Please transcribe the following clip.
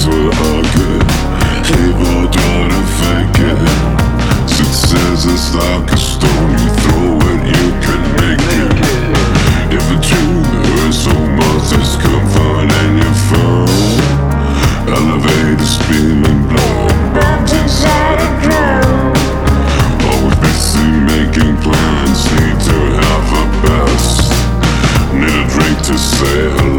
what I get. People try to fake it. Success is like a stone, you throw it, you can make it. If the truth hurts so much, it's comfort and you found. Elevators spinning, blowing bombs inside a drum. Always busy making plans, need to have a best. Need a drink to say hello.